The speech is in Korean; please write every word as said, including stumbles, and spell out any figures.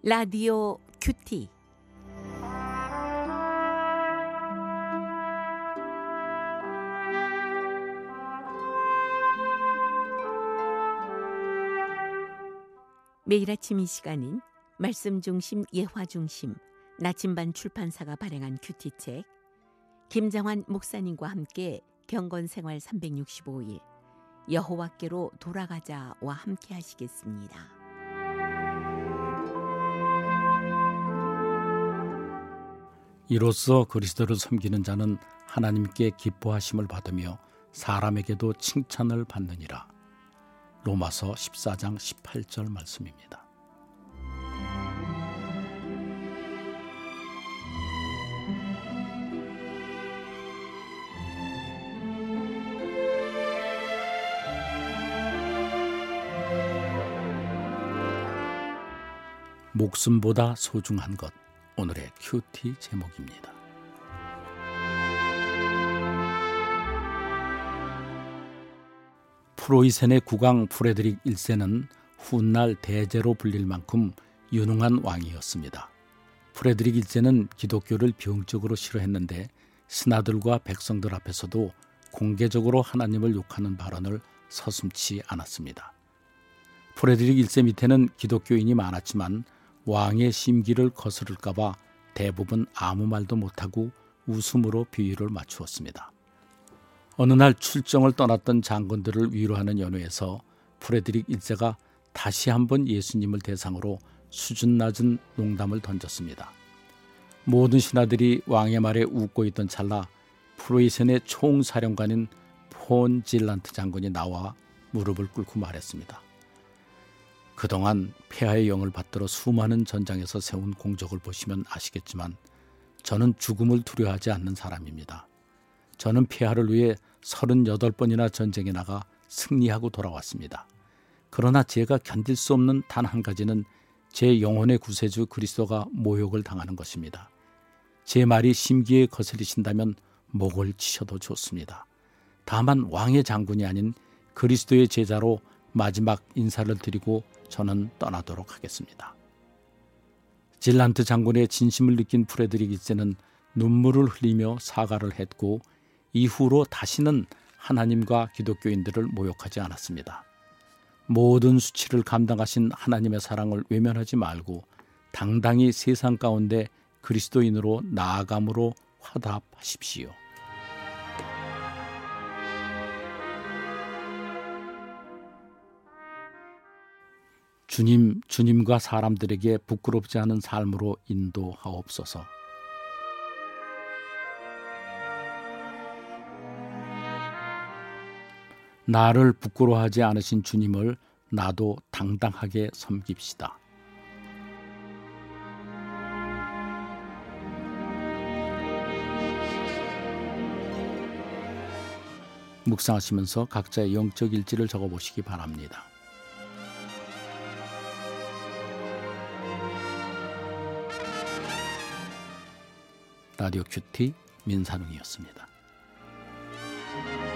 라디오 큐티. 매일 아침 이 시간은 말씀 중심 예화 중심 나침반 출판사가 발행한 큐티책, 김정환 목사님과 함께 경건생활 삼백육십오 일 여호와께로 돌아가자와 함께 하시겠습니다. 이로써 그리스도를 섬기는 자는 하나님께 기뻐하심을 받으며 사람에게도 칭찬을 받느니라. 로마서 십사 장 십팔 절 말씀입니다. 목숨보다 소중한 것, 오늘의 큐티 제목입니다. 프로이센의 국왕 프레드릭 일 세는 훗날 대제로 불릴 만큼 유능한 왕이었습니다. 프레드릭 일 세는 기독교를 병적으로 싫어했는데 신하들과 백성들 앞에서도 공개적으로 하나님을 욕하는 발언을 서슴지 않았습니다. 프레드릭 일 세 밑에는 기독교인이 많았지만 왕의 심기를 거스를까 봐 대부분 아무 말도 못하고 웃음으로 비유를 맞추었습니다. 어느 날 출정을 떠났던 장군들을 위로하는 연회에서 프레드릭 일 세가 다시 한번 예수님을 대상으로 수준 낮은 농담을 던졌습니다. 모든 신하들이 왕의 말에 웃고 있던 찰나 프로이센의 총사령관인 폰 질란트 장군이 나와 무릎을 꿇고 말했습니다. 그동안 폐하의 영을 받들어 수많은 전장에서 세운 공적을 보시면 아시겠지만 저는 죽음을 두려워하지 않는 사람입니다. 저는 폐하를 위해 서른여덟 번이나 전쟁에 나가 승리하고 돌아왔습니다. 그러나 제가 견딜 수 없는 단 한 가지는 제 영혼의 구세주 그리스도가 모욕을 당하는 것입니다. 제 말이 심기에 거슬리신다면 목을 치셔도 좋습니다. 다만 왕의 장군이 아닌 그리스도의 제자로 마지막 인사를 드리고 저는 떠나도록 하겠습니다. 질란트 장군의 진심을 느낀 프레드릭 일 세는 눈물을 흘리며 사과를 했고 이후로 다시는 하나님과 기독교인들을 모욕하지 않았습니다. 모든 수치를 감당하신 하나님의 사랑을 외면하지 말고 당당히 세상 가운데 그리스도인으로 나아감으로 화답하십시오. 주님, 주님과 사람들에게 부끄럽지 않은 삶으로 인도하옵소서. 나를 부끄러워하지 않으신 주님을 나도 당당하게 섬깁시다. 묵상하시면서 각자의 영적 일지를 적어보시기 바랍니다. 라디오 큐티 민산웅이었습니다.